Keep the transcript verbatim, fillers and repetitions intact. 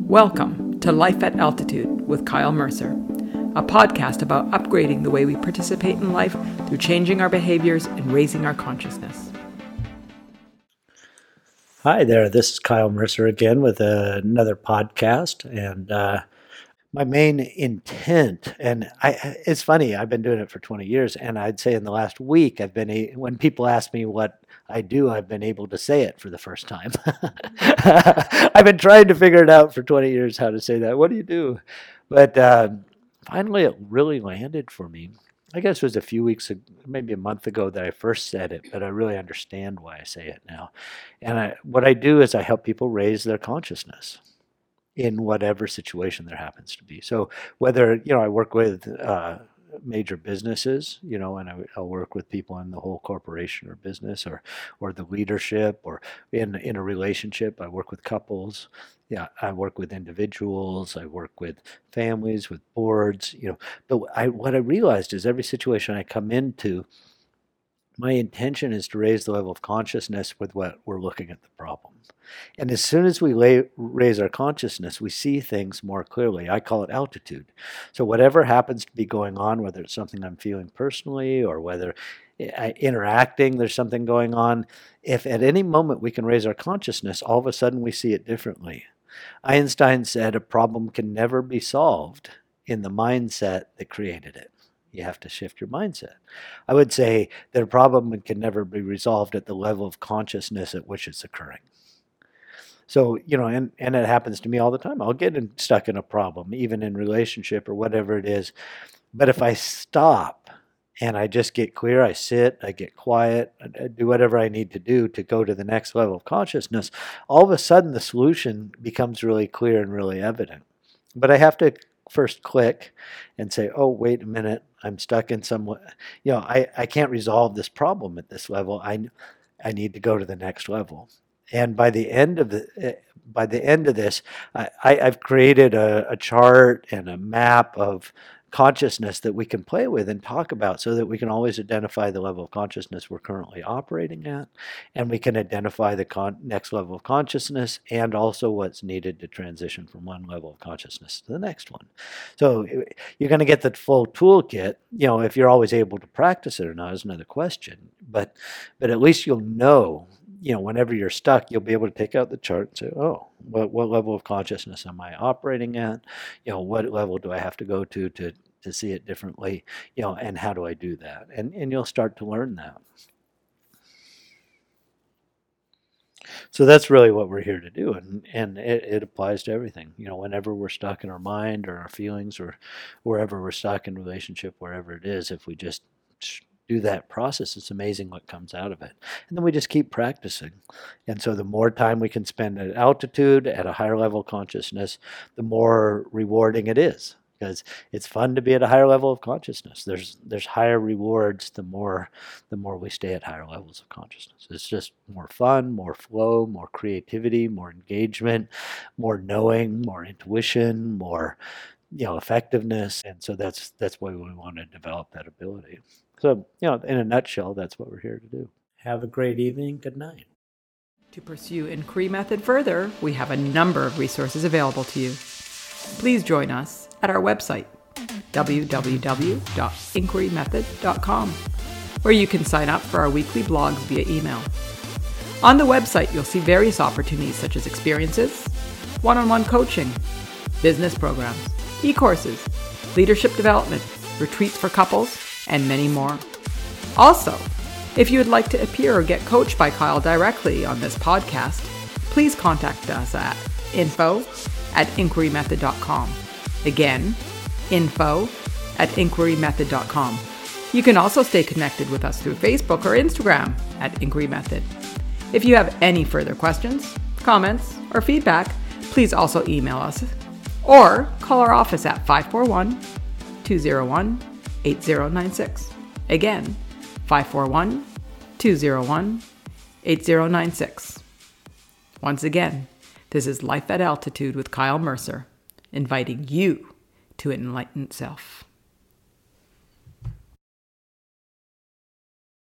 Welcome to Life at Altitude with Kyle Mercer, a podcast about upgrading the way we participate in life through changing our behaviors and raising our consciousness. Hi there, this is Kyle Mercer again with another podcast, and uh, my main intent, and I, it's funny, I've been doing it for twenty years, and I'd say in the last week, I've been, a, when people ask me what I do, I've been able to say it for the first time. I've been trying to figure it out for twenty years how to say that. What do you do? But uh, finally, it really landed for me. I guess it was a few weeks, maybe a month ago that I first said it, but I really understand why I say it now. And I, what I do is I help people raise their consciousness in whatever situation there happens to be. So whether, you know, I work with uh, major businesses, you know, and I, I'll work with people in the whole corporation or business or or the leadership, or in in a relationship, I work with couples. Yeah, I work with individuals, I work with families, with boards, you know. But I what I realized is every situation I come into, my intention is to raise the level of consciousness with what we're looking at the problem. And as soon as we lay, raise our consciousness, we see things more clearly. I call it altitude. So whatever happens to be going on, whether it's something I'm feeling personally or whether I, interacting, there's something going on, if at any moment we can raise our consciousness, all of a sudden we see it differently. Einstein said a problem can never be solved in the mindset that created it. You have to shift your mindset. I would say that a problem can never be resolved at the level of consciousness at which it's occurring. So, you know, and, and it happens to me all the time. I'll get in, stuck in a problem, even in relationship or whatever it is. But if I stop and I just get clear, I sit, I get quiet, I do whatever I need to do to go to the next level of consciousness, all of a sudden the solution becomes really clear and really evident. But I have to first click and say, oh, wait a minute, I'm stuck in some, you know, I, I can't resolve this problem at this level. I, I need to go to the next level. And by the end of the, by the end of this, I, I've created a, a chart and a map of consciousness that we can play with and talk about so that we can always identify the level of consciousness we're currently operating at, and we can identify the con- next level of consciousness and also what's needed to transition from one level of consciousness to the next one. So you're going to get the full toolkit. You know, if you're always able to practice it or not is another question, but but at least you'll know. You know, whenever you're stuck, you'll be able to take out the chart and say, oh, what, what level of consciousness am I operating at? You know, what level do I have to go to to, to see it differently? You know, and how do I do that? And, and you'll start to learn that. So that's really what we're here to do. And, and it, it applies to everything. You know, whenever we're stuck in our mind or our feelings or wherever we're stuck in relationship, wherever it is, if we just do that process, it's amazing what comes out of it. And then we just keep practicing. And so the more time we can spend at altitude, at a higher level of consciousness, the more rewarding it is, because it's fun to be at a higher level of consciousness. There's there's higher rewards the more the more we stay at higher levels of consciousness. It's just more fun, more flow, more creativity, more engagement, more knowing, more intuition, more, you know, effectiveness. And so that's that's why we want to develop that ability. So, you know, in a nutshell, that's what we're here to do. Have a great evening. Good night. To pursue Inquiry Method further, we have a number of resources available to you. Please join us at our website, w w w dot inquiry method dot com, where you can sign up for our weekly blogs via email. On the website, you'll see various opportunities such as experiences, one-on-one coaching, business programs, e-courses, leadership development, retreats for couples, and many more. Also, if you would like to appear or get coached by Kyle directly on this podcast, please contact us at info at inquiry method dot com. Again, info at inquiry method dot com. You can also stay connected with us through Facebook or Instagram at Inquiry Method. If you have any further questions, comments, or feedback, please also email us or call our office at five four one, two zero one, eight zero nine six. Again, five four one, two zero one, eight zero nine six. Once again, this is Life at Altitude with Kyle Mercer, inviting you to enlightened self.